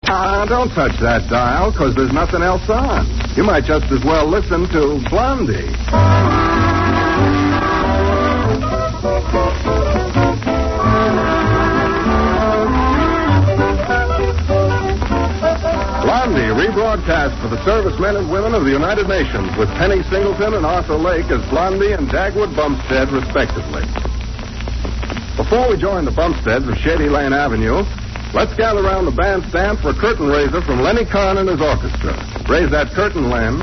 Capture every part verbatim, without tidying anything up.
Ah, don't touch that dial, because there's nothing else on. You might just as well listen to Blondie. Blondie, rebroadcast for the servicemen and women of the United Nations with Penny Singleton and Arthur Lake as Blondie and Dagwood Bumstead, respectively. Before we join the Bumsteads of Shady Lane Avenue, let's gather around the bandstand for a curtain raiser from Lenny Kahn and his orchestra. Raise that curtain, Len.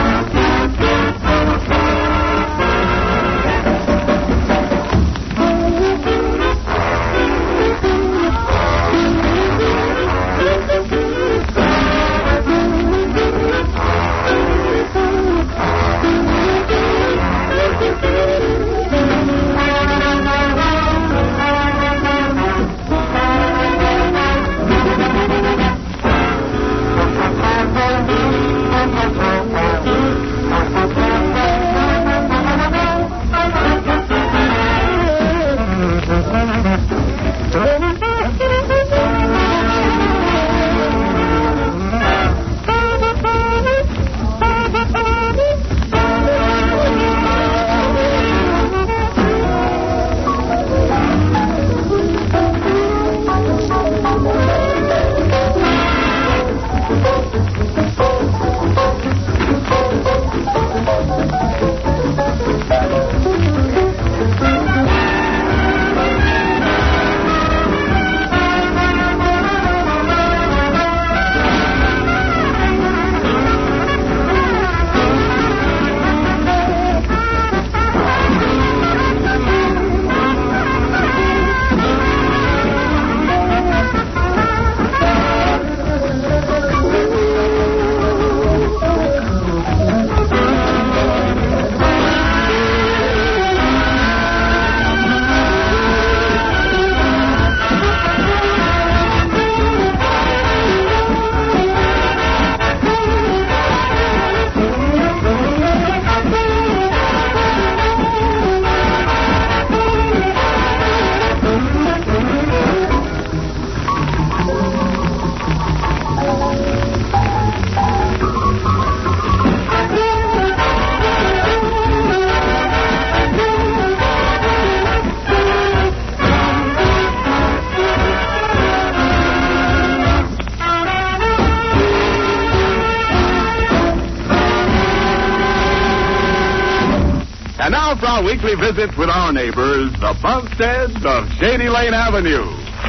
And now for our weekly visit with our neighbors, the Bumsteads of Shady Lane Avenue.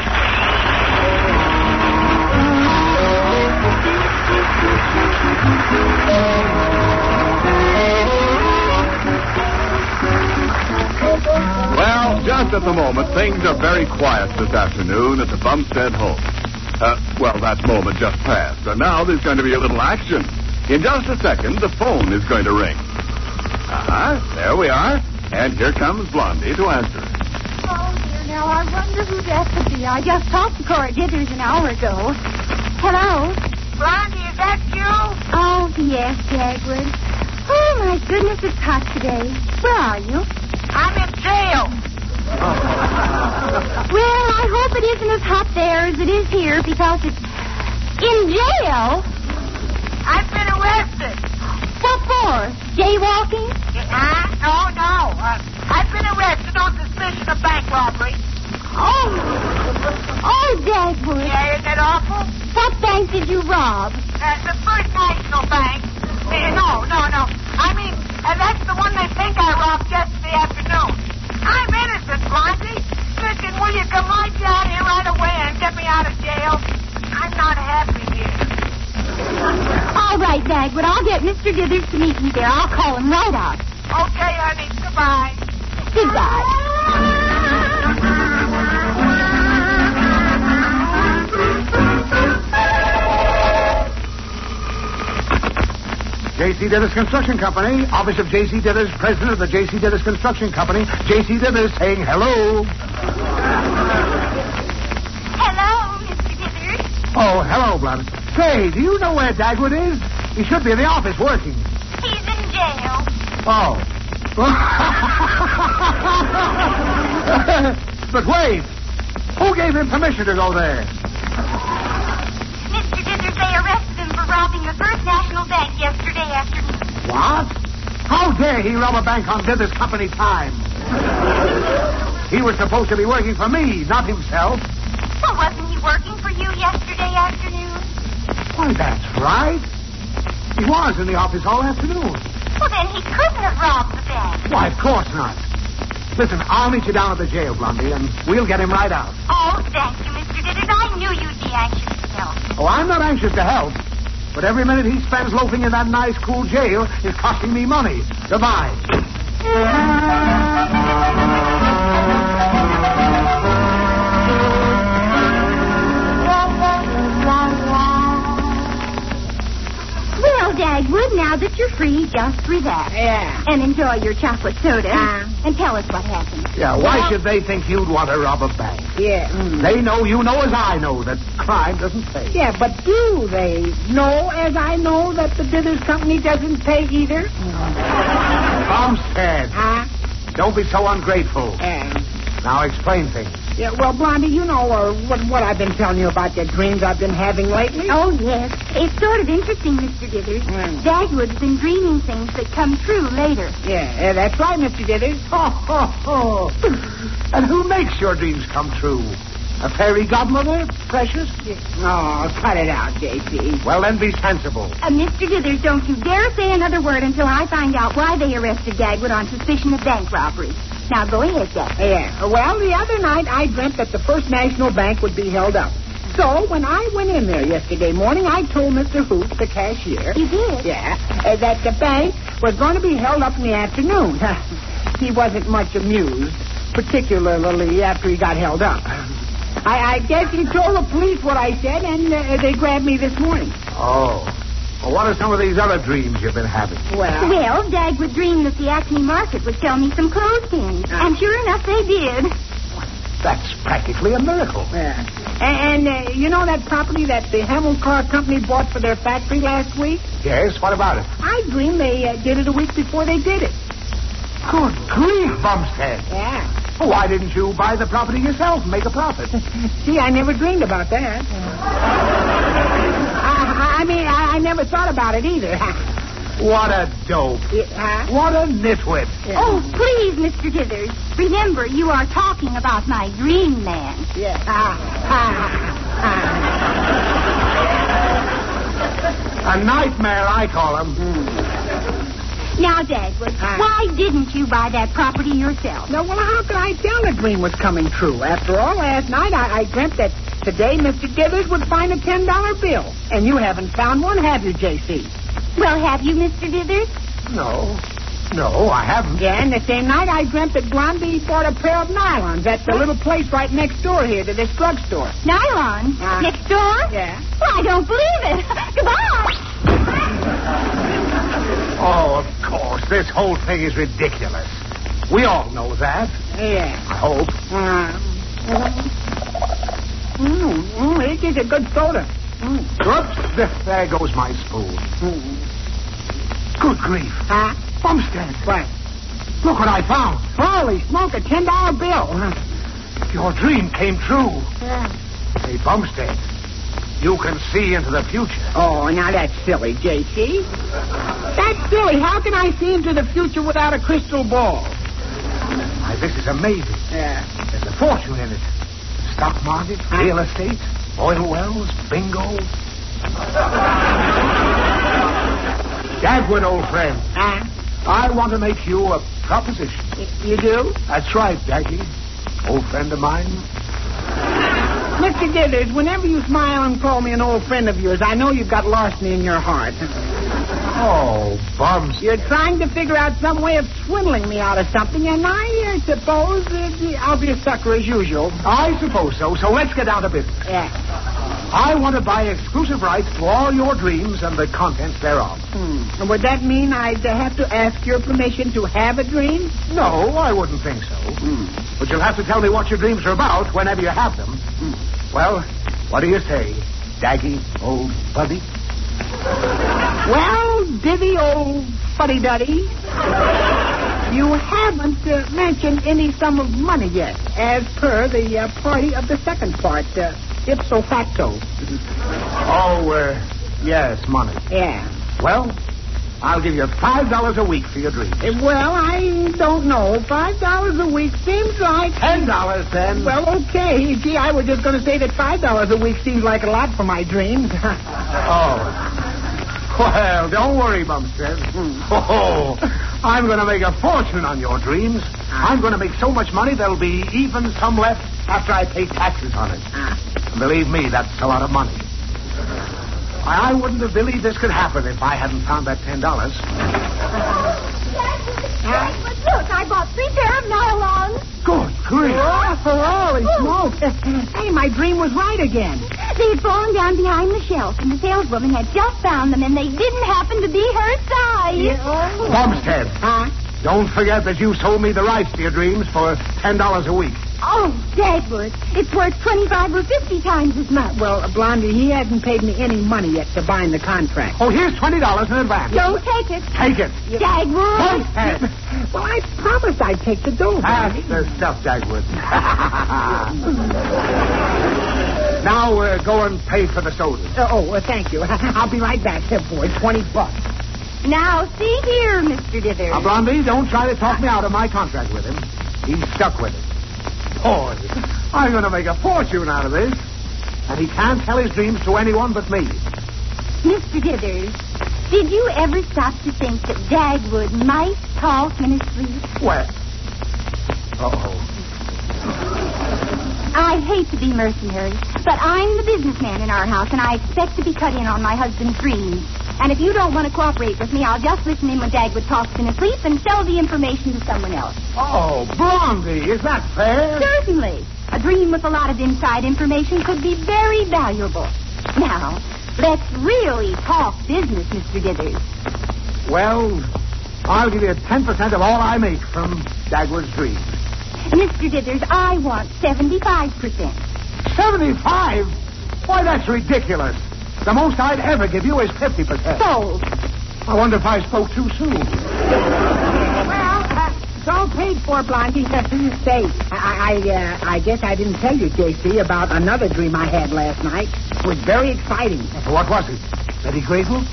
Well, just at the moment, things are very quiet this afternoon at the Bumstead home. Uh, well, that moment just passed, and now there's going to be a little action. In just a second, the phone is going to ring. Uh-huh, there we are. And here comes Blondie to answer. Oh, dear, now I wonder who that could be. I just talked to Cora Dithers an hour ago. Hello? Blondie, is that you? Oh, yes, Dagwood. Oh, my goodness, it's hot today. Where are you? I'm in jail. Well, I hope it isn't as hot there as it is here, because it's in jail. I've been arrested. What for? Jaywalking? Uh, no, no. Uh, I've been arrested on suspicion of bank robbery. Oh. Oh, Dagwood. Yeah, isn't that awful? What bank did you rob? Uh, the First National Bank. Uh, no, no, no. I mean, uh, that's the one they think I robbed yesterday afternoon. I'm innocent, Blondie. Listen, will you come right down here right away and get me out of jail? I'm not happy here. All right, Dagwood. I'll get Mister Dithers to meet me there. I'll call him right out. Okay, honey. Goodbye. Goodbye. J C. Dithers Construction Company. Office of J C. Dithers, president of the J C. Dithers Construction Company. J C. Dithers saying hello. Hello, Mister Dithers. Oh, hello, Blondie. Say, do you know where Dagwood is? He should be in the office working. He's in jail. Oh. But wait. Who gave him permission to go there? Mister What? How dare he rob a bank on Dithers Company time? He was supposed to be working for me, not himself. Well, wasn't he working for you yesterday afternoon? Why, that's right. He was in the office all afternoon. Well, then he couldn't have robbed the bank. Why, of course not. Listen, I'll meet you down at the jail, Blondie, and we'll get him right out. Oh, thank you, Mister Dithers. I knew you'd be anxious to help. Oh, I'm not anxious to help, but every minute he spends loafing in that nice, cool jail is costing me money. Goodbye. Well, Dagwood, now that you're free, just relax. Yeah. And enjoy your chocolate soda. Uh. And tell us what happened. Yeah, why Well- should they think you'd want to rob a bank? Yeah. mm. They know, you know as I know, that crime doesn't pay. Yeah, but do they know, as I know, that the Dithers Company doesn't pay either? Bumstead, Huh? don't be so ungrateful. Yeah. Now explain things. Yeah, well, Blondie, you know uh, what, what I've been telling you about the dreams I've been having lately? Oh, yes. It's sort of interesting, Mister Dithers. Mm. Dagwood's been dreaming things that come true later. Yeah, yeah, that's right, Mister Dithers. Ho, ho, ho. And who makes your dreams come true? A fairy godmother, precious? Oh, cut it out, J C. Well, then be sensible. Uh, Mister Dithers, don't you dare say another word until I find out why they arrested Dagwood on suspicion of bank robbery. Now, go ahead, Dagwood. Yeah. Well, the other night I dreamt that the First National Bank would be held up. So when I went in there yesterday morning, I told Mister Hoot, the cashier. You did? Yeah, uh, that the bank was going to be held up in the afternoon. He wasn't much amused, particularly after he got held up. I, I guess he told the police what I said, and uh, they grabbed me this morning. Oh. Well, what are some of these other dreams you've been having? Well, Well, Dagwood dreamed that the Acme Market would sell me some clothespins. Ah. And sure enough, they did. That's practically a miracle. yeah. And, and uh, you know that property that the Hamilcar Company bought for their factory last week? Yes, what about it? I dreamed they uh, did it a week before they did it. Good grief, Bumstead. Yeah. Well, why didn't you buy the property yourself and make a profit? See, I never dreamed about that. I, I mean, I, I never thought about it either. What a dope. Yeah, huh? What a nitwit. Yeah. Oh, please, Mister Dithers. Remember, you are talking about my dream man. Yeah. Ah, ah, A nightmare, I call him. Now, Dagwood, Ah. why didn't you buy that property yourself? No, well, how could I tell the dream was coming true? After all, last night I, I dreamt that today Mister Dithers would find a ten dollar bill. And you haven't found one, have you, J C? Well, have you, Mister Dithers? No. No, I haven't. Yeah, and the same night I dreamt that Blondie bought a pair of nylons at the little place right next door here to this drugstore. Nylon? Ah. Next door? Yeah. Well, I don't believe it. Goodbye. Oh, of course. This whole thing is ridiculous. We all know that. Yeah. I hope. Uh, mm, mm, it is a good soda. Mm. Oops. There- There goes my spoon. Mm. Good grief. Huh? Bumstead, What? look what I found. Holy smoke, a ten dollar bill. Your dream came true. Yeah. Hey, Bumstead, you can see into the future. Oh, now that's silly, J C. That's silly. How can I see into the future without a crystal ball? Why, this is amazing. Yeah. There's a fortune in it. Stock market, real estate, oil wells, bingo. Dagwood, old friend, Huh? I want to make you a proposition. Y- You do? That's right, Daggy. Old friend of mine. Mister Dithers, whenever you smile and call me an old friend of yours, I know you've got larceny in your heart. Oh, Bums. You're trying to figure out some way of swindling me out of something, and I uh, suppose uh, I'll be a sucker as usual. I suppose so, so let's get down to business. Yeah. I want to buy exclusive rights to all your dreams and the contents thereof. Hmm. And would that mean I'd uh, have to ask your permission to have a dream? No, I wouldn't think so. Hmm. But you'll have to tell me what your dreams are about whenever you have them. Well, what do you say, Daggy, old buddy? Well, divvy old fuddy-duddy, you haven't uh, mentioned any sum of money yet, as per the uh, party of the second part, uh, ipso facto. Oh, uh, yes, money. Yeah. Well, I'll give you five dollars a week for your dreams. Uh, Well, I don't know. Five dollars a week seems like... Ten dollars, then. Well, okay. Gee, I was just going to say that five dollars a week seems like a lot for my dreams. Oh. Well, don't worry, Bumstead. Oh, I'm going to make a fortune on your dreams. I'm going to make so much money there'll be even some left after I pay taxes on it. And believe me, that's a lot of money. I, I wouldn't have believed this could happen if I hadn't found that ten dollars. But look, I bought three pair of nylons. Good grief. Oh, holy smoke. Hey, my dream was right again. They had fallen down behind the shelf, and the saleswoman had just found them, and they didn't happen to be her size. oh. Bumstead, Huh? don't forget that you sold me the rights to your dreams for ten dollars a week. Oh, Dagwood, it's worth twenty-five or fifty times as much. Well, Blondie, he hasn't paid me any money yet to bind the contract. Oh, here's twenty dollars in advance. Don't take it. Take it. Dagwood. Bumstead. Well, I promised I'd take the dough. That's the stuff, Dagwood. Now uh, go and pay for the sodas. Uh, oh, uh, thank you. I'll be right back here, boy. Twenty bucks. Now, see here, Mister Dithers. Now, Blondie, don't try to talk me out of my contract with him. He's stuck with it. Boy, I'm going to make a fortune out of this. And he can't tell his dreams to anyone but me. Mister Dithers, did you ever stop to think that Dagwood might talk in his sleep? Well. Uh-oh. I hate to be mercenary, but I'm the businessman in our house, and I expect to be cut in on my husband's dreams. And if you don't want to cooperate with me, I'll just listen in when Dagwood talks in his sleep and sell the information to someone else. Oh, Blondie, is that fair? Certainly. A dream with a lot of inside information could be very valuable. Now, let's really talk business, Mister Dithers. Well, I'll give you ten percent of all I make from Dagwood's dreams. Mister Dithers, I want seventy-five percent. seventy-five? Why, that's ridiculous. The most I'd ever give you is fifty percent. Sold. I wonder if I spoke too soon. Well, uh, it's all paid for, Blondie. Say, I, I, uh, I guess I didn't tell you, J C, about another dream I had last night. It was very exciting. What was it? Betty Grable?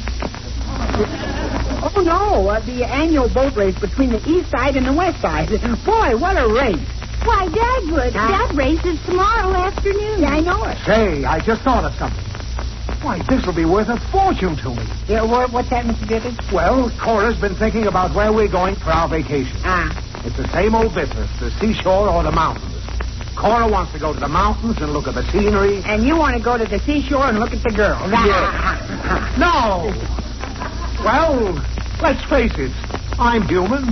Oh, no, uh, the annual boat race between the east side and the west side. Boy, what a race. Why, Dagwood, Huh? that race is tomorrow afternoon. Yeah, I know it. Say, I just thought of something. Why, this will be worth a fortune to me. Yeah, what, what's that, Mister Dithers? Well, Cora's been thinking about where we're going for our vacation. Ah. It's the same old business, the seashore or the mountains. Cora wants to go to the mountains and look at the scenery. And you want to go to the seashore and look at the girls. Yeah. No! Well, let's face it, I'm human.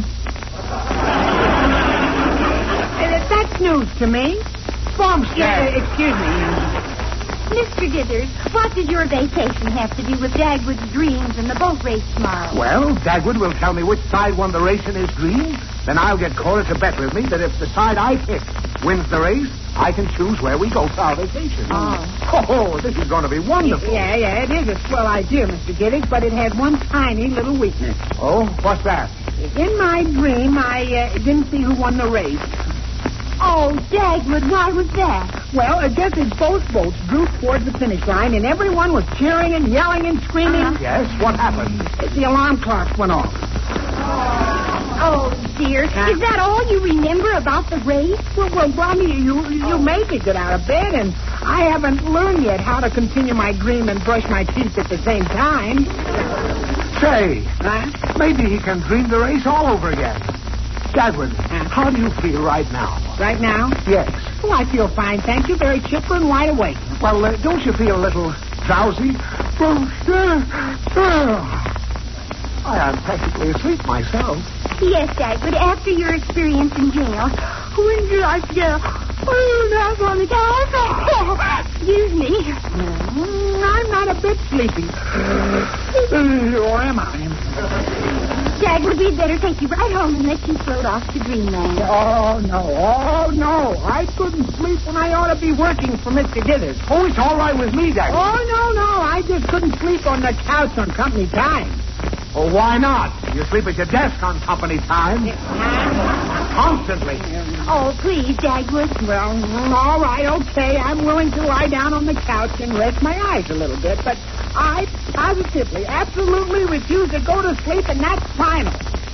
Uh, That's news to me. Bumstead. Yeah, excuse me. Mister Dithers, what does your vacation have to do with Dagwood's dreams and the boat race tomorrow? Well, Dagwood will tell me which side won the race in his dream. Then I'll get Cora to bet with me that if the side I pick wins the race, I can choose where we go for our vacation. Oh. Oh, this is going to be wonderful. Yeah, yeah, it is a swell idea, Mister Dithers, but it has one tiny little weakness. Oh, what's that? In my dream, I uh, didn't see who won the race. Oh, Dagwood, why was that? Well, uh, just as both boats drew towards the finish line, and everyone was cheering and yelling and screaming, Uh-huh. Yes, what happened? the alarm clocks went off. Oh, dear. Huh? Is that all you remember about the race? Well, well, Blondie, you you made me get out of bed, and I haven't learned yet how to continue my dream and brush my teeth at the same time. Say, Huh? maybe he can dream the race all over again. Dagwood, how do you feel right now? Right now? Yes. Oh, I feel fine, thank you. Very chipper and wide awake. Well, uh, don't you feel a little drowsy? I am practically asleep myself. Yes, Dagwood, after your experience in jail. When did I get up on the couch? Excuse me. Mm, I'm not a bit sleepy. Or am I? Dagwood, we'd better take you right home and let you float off to dreamland. Oh, no. Oh, no. I couldn't sleep when I ought to be working for Mister Dithers. Oh, it's all right with me, Dagwood. Oh, no, no. I just couldn't sleep on the couch on company time. Oh, why not? You sleep at your desk on company time. Constantly. Oh, please, Dagwood. Well, mm, all right, okay. I'm willing to lie down on the couch and rest my eyes a little bit, but I positively, absolutely refuse to go to sleep, and that's final.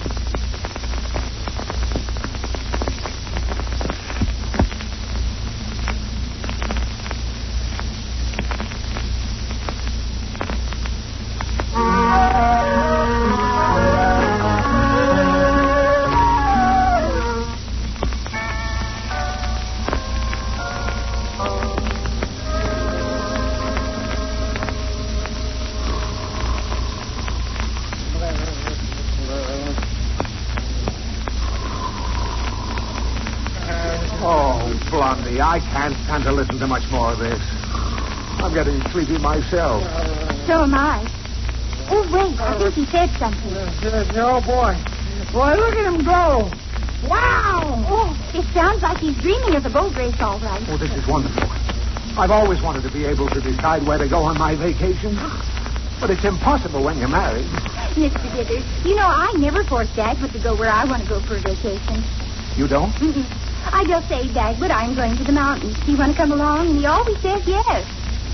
I can't stand to listen to much more of this. I'm getting sleepy myself. So am I. Oh, wait, I think he said something. Oh, boy. Boy, look at him go. Wow! Oh, it sounds like he's dreaming of the boat race, all right. Oh, this is wonderful. I've always wanted to be able to decide where to go on my vacation. But it's impossible when you're married. Mister Dithers, you know, I never force Dagwood to go where I want to go for a vacation. You don't? Mm-mm. I just say, Dagwood, I'm going to the mountains. Do you want to come along? And he always says yes.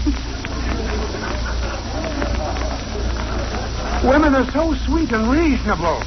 Women are so sweet and reasonable.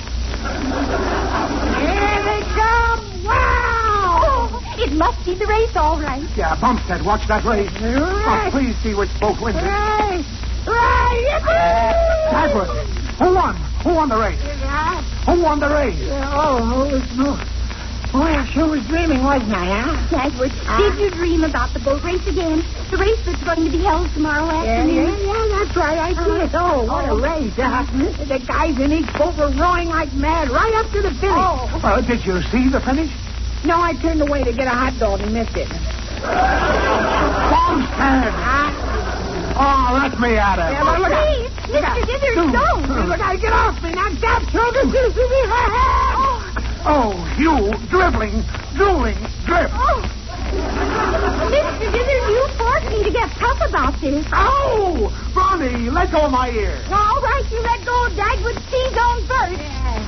Here they come! Wow! Oh, it must be the race, all right. Yeah, Bumstead, watch that race. Right. Oh, please see which boat wins it. Right! Right! Dagwood, who won? Who won the race? Who won the race? Oh, it's no. Boy, I sure was dreaming, wasn't I, huh? Dagwood, Ah. did you dream about the boat race again? The race that's going to be held tomorrow Yeah, afternoon? yeah, yeah, that's right. I did. Oh, what a race. Uh, the guys in each boat were rowing like mad right up to the finish. Oh. Uh, did you see the finish? No, I turned away to get a hot dog and missed it. Bumstead! Huh? Oh, let me at it. Yeah, but look out. Please, Mister Dithers, don't. Look out, get off me. Now, stop, children. This is me. Oh, you dribbling, drooling, drip. Oh. Mister Dithers, you forced me to get tough about this. Oh, Ronnie, let go of my ear. All right, you let go of Dagwood's T-zone first.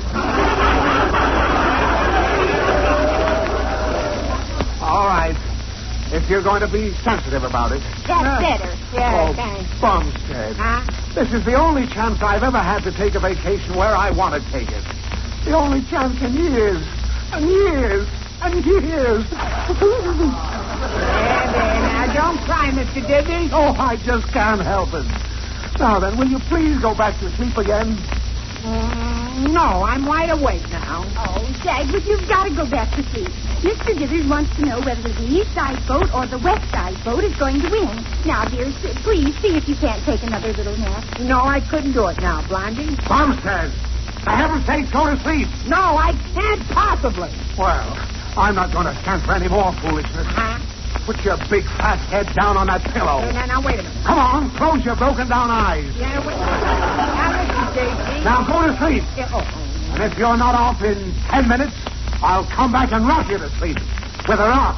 All right. If you're going to be sensitive about it. That's better. Yeah, Oh, thanks. Bumstead. Huh? This is the only chance I've ever had to take a vacation where I want to take it. The only chance in years, and years, and years. There, there. Now, don't cry, Mister Dithers. Oh, I just can't help it. Now then, will you please go back to sleep again? Mm, no, I'm wide awake now. Oh, Dagwood, you've got to go back to sleep. Mister Dithers wants to know whether the east side boat or the west side boat is going to win. Now, dear, s- please see if you can't take another little nap. No, I couldn't do it now, Blondie. Bumstead, for heaven's sake, go to sleep. No, I can't possibly. Well, I'm not going to stand for any more foolishness. Huh? Put your big fat head down on that pillow. Now, now, now, wait a minute. Come on, close your broken down eyes. Yeah, wait. Now, listen, J C. Now go to sleep. Yeah, oh. And if you're not off in ten minutes, I'll come back and rock you to sleep with a rock.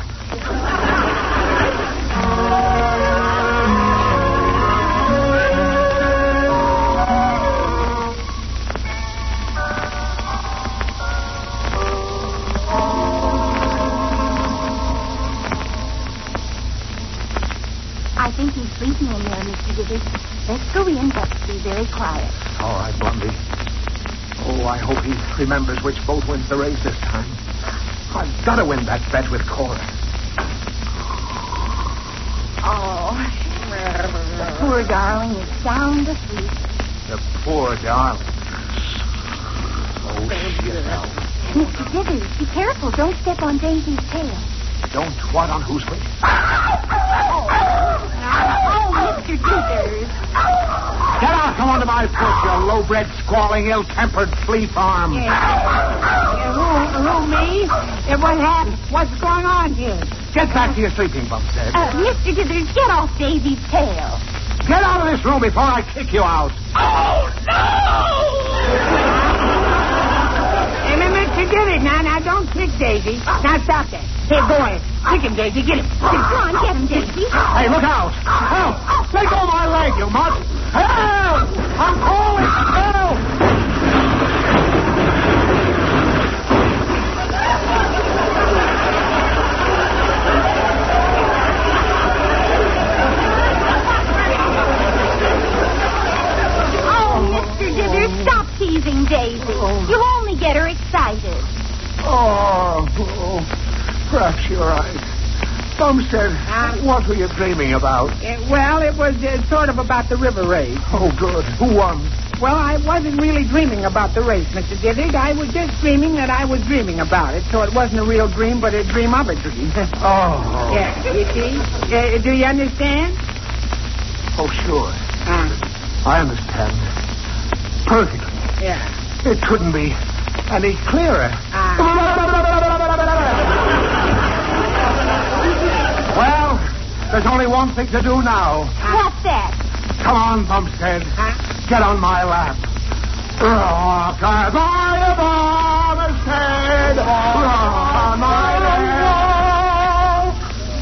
I think he's sleeping in there, Mister Dithers. Let's go in, but be very quiet. All right, Blondie. Oh, I hope he remembers which boat wins the race this time. I've got to win that bet with Cora. Oh, the poor darling is sound asleep. The poor darling. Oh, shit, now. Mister Dithers, be careful. Don't step on Daisy's tail. Don't what on whose way? Oh, Mister Dithers. Get out from under my foot, you low-bred, squalling, ill-tempered flea farm. Yeah. Yeah, who, who, me? Yeah, what happened? What's going on here? Get back to your sleeping, Bumstead. Uh, Mister Dithers, get off Daisy's tail. Get out of this room before I kick you out. Oh, no! Hey, Mister Dithers, now, now, don't kick Daisy. Now, stop that. Here, go ahead. Kick him, Daisy. Get him. Come on, get him, Daisy. Hey, look out. Help! Let go of my leg, you mutt. Help! I'm calling. Help! sure. I... Bumstead, Uh, what were you dreaming about? Uh, well, it was uh, sort of about the river race. Oh, good. Who won? Well, I wasn't really dreaming about the race, Mister Dithers. I was just dreaming that I was dreaming about it, so it wasn't a real dream, but a dream of a dream. Oh. Yeah, you see? Uh, do you understand? Oh, sure. Uh, I understand. Perfectly. yeah. It couldn't be any clearer. Uh, Well, there's only one thing to do now. What's that? Come on, Bumstead. huh? Get on my lap. Rock on my Bumstead. Rock on my lap.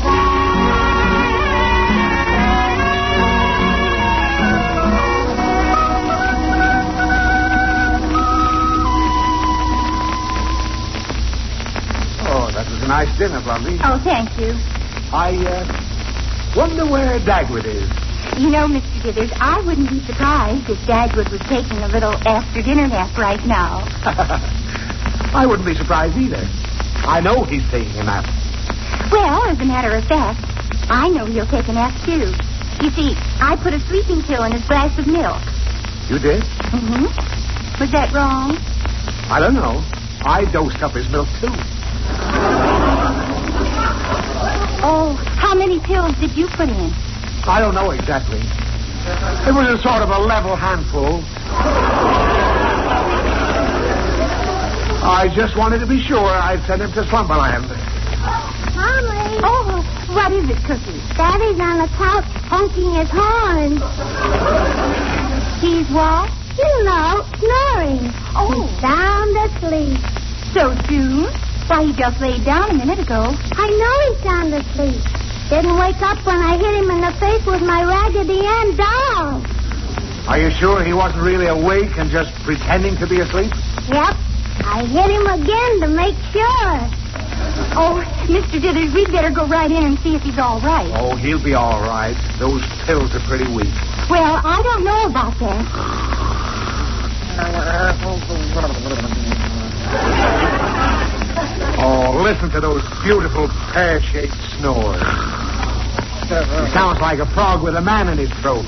Oh, that was a nice dinner, Blondie. Oh, thank you. I, uh, wonder where Dagwood is. You know, Mister Dithers, I wouldn't be surprised if Dagwood was taking a little after-dinner nap right now. I wouldn't be surprised either. I know he's taking a nap. Well, as a matter of fact, I know he'll take a nap, too. You see, I put a sleeping pill in his glass of milk. You did? Mm-hmm. Was that wrong? I don't know. I dosed up his milk, too. Oh, how many pills did you put in? I don't know exactly. It was a sort of a level handful. I just wanted to be sure I'd send him to Slumberland. Mommy. Oh, what is it, Cookie? Daddy's on the couch honking his horn. He's what? You know, snoring. Oh. He's sound asleep. So soon? Why, he just laid down a minute ago. I know he's sound asleep. Didn't wake up when I hit him in the face with my Raggedy Ann doll. Are you sure he wasn't really awake and just pretending to be asleep? Yep. I hit him again to make sure. Oh, Mister Dithers, we'd better go right in and see if he's all right. Oh, he'll be all right. Those pills are pretty weak. Well, I don't know about that. Oh, listen to those beautiful pear-shaped snores. He sounds like a frog with a man in his throat.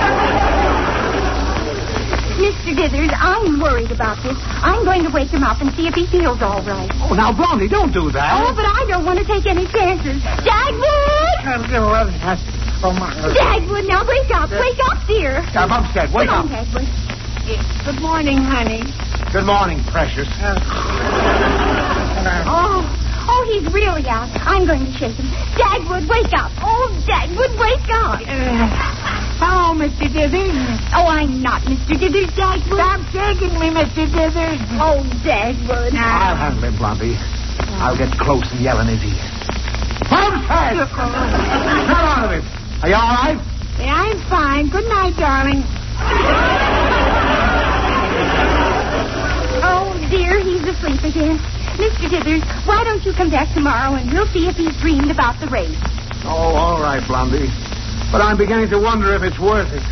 Mister Dithers, I'm worried about this. I'm going to wake him up and see if he feels all right. Oh, now, Blondie, don't do that. Oh, but I don't want to take any chances. Dagwood! Dagwood, now wake up. Wake up, dear. Now, Bumstead, wake Come up. on, Dagwood. Good morning, honey. Good morning, precious. Oh, oh, he's really out. I'm going to shake him. Dagwood, wake up. Oh, Dagwood, wake up. Uh, hello, Mister Dithers. Oh, I'm not Mister Dithers, Dagwood. Stop shaking me, Mister Dithers. Oh, Dagwood. I'll handle him, Blondie. I'll get close and yell in his ear. Bumstead! Get out of it. Are you all right? Yeah, I'm fine. Good night, darling. Oh, dear, he's asleep again. Mister Dithers, why don't you come back tomorrow and we'll see if he's dreamed about the race. Oh, all right, Blondie. But I'm beginning to wonder if it's worth it.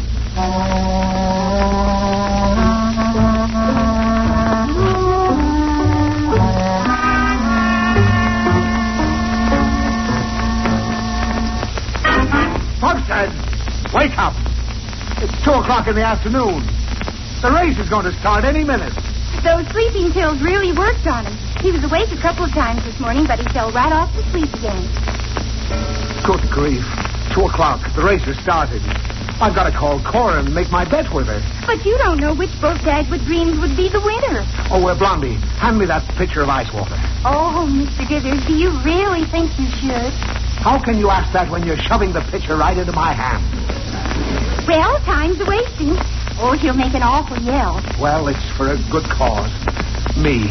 Bumstead, wake up. It's two o'clock in the afternoon. The race is going to start any minute. Those sleeping pills really worked on him. He was awake a couple of times this morning, but he fell right off to sleep again. Good grief. Two o'clock. The race has started. I've got to call Cora and make my bet with her. But you don't know which boat Dagwood dreams would be the winner. Oh, uh, Blondie, hand me that pitcher of ice water. Oh, Mister Dithers, do you really think you should? How can you ask that when you're shoving the pitcher right into my hand? Well, time's a-wasting. Oh, he'll make an awful yell. Well, it's for a good cause. Me.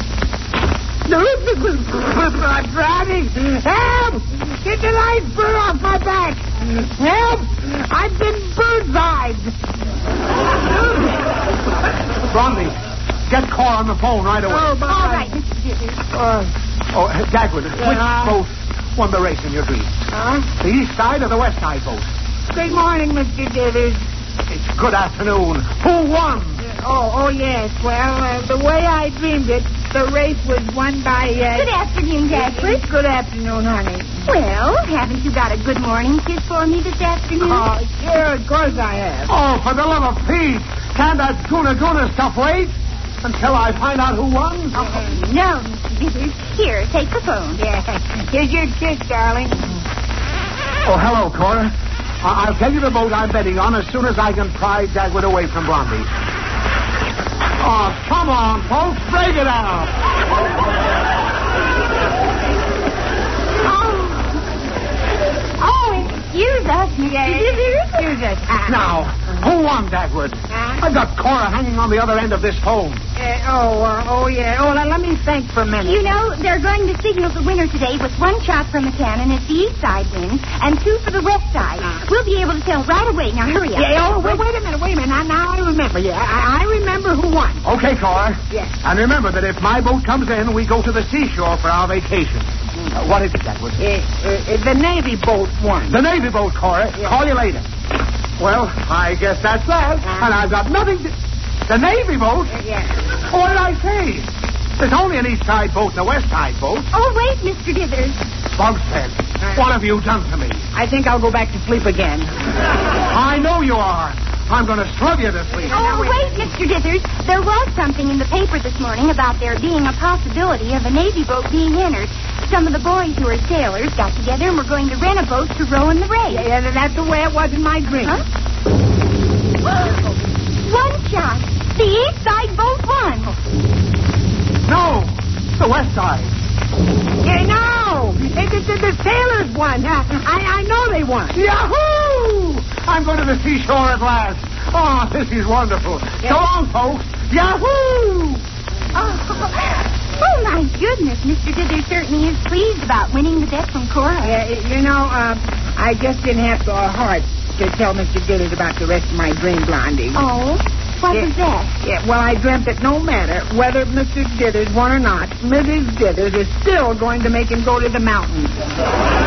I'm drowning. Help! Get the iceberg off my back. Help! I've been bird-eyed. Blondie, get Cora on the phone right away. Oh, my. All right, Mister Dithers. Uh, oh, uh, Dagwood, Yeah. which boat won the race in your dream? Huh? The east side or the west side boat? Good morning, Mister Dithers. It's good afternoon. Who won? Oh, oh, yes. Well, uh, the way I dreamed it, the race was won by... Uh... Good afternoon, Dagwood. Good afternoon, honey. Well, haven't you got a good morning kiss for me this afternoon? Oh, sure, of course I have. Oh, for the love of Pete. Can't that Guna Guna stuff wait until I find out who won? Oh, no, Mister Dithers. Here, take the phone. Yeah. Here's your kiss, darling. Oh, hello, Cora. I- I'll tell you the boat I'm betting on as soon as I can pry Dagwood away from Blondie. Oh, come on, folks. Break it out. Oh, oh excuse us, Mister Dithers. Excuse us. Uh, Now, who won, Dagwood? Huh? I've got Cora hanging on the other end of this phone. Uh, oh, uh, oh, yeah. Oh, let, let me think for a minute. You know, they're going to signal the winner today with one shot from a cannon if the east side wins and two for the west side. Uh. We'll be able to tell right away. Now, hurry up. Yeah, oh, wait, wait a minute, wait a minute. Now, now I remember. Yeah, I, I remember who won. Okay, Cora. Yes. And remember that if my boat comes in, we go to the seashore for our vacation. Uh, what is it, Dagwood? Uh, uh, the Navy boat won. The Navy boat, Cora. Yeah. Call you later. Well, I guess that's that. Uh. And I've got nothing to... The Navy boat? Uh, yeah. What did I say? There's only an east side boat and a west side boat. Oh, wait, Mister Dithers. Bugstead, what have you done to me? I think I'll go back to sleep again. I know you are. I'm going to struggle you to sleep. Oh, wait, Mister Dithers. There was something in the paper this morning about there being a possibility of a Navy boat being entered. Some of the boys who are sailors got together and were going to rent a boat to row in the race. Yeah, yeah, that's the way it was in my dream. Huh? One shot. The east side boat won. No, the west side. Yeah, no. It, it, the, the sailors won. Uh, I, I know they won. Yahoo! I'm going to the seashore at last. Oh, this is wonderful. So long, folks. Yahoo! Oh, oh, my goodness. Mister Dithers certainly is pleased about winning the bet from Cora. Yeah, you know, uh, I just didn't have the heart to tell Mister Dithers about the rest of my dream, Blondie. Oh, what Yeah. was that? Yeah, well, I dreamt that no matter whether Mister Dithers won or not, Missus Dithers is still going to make him go to the mountains.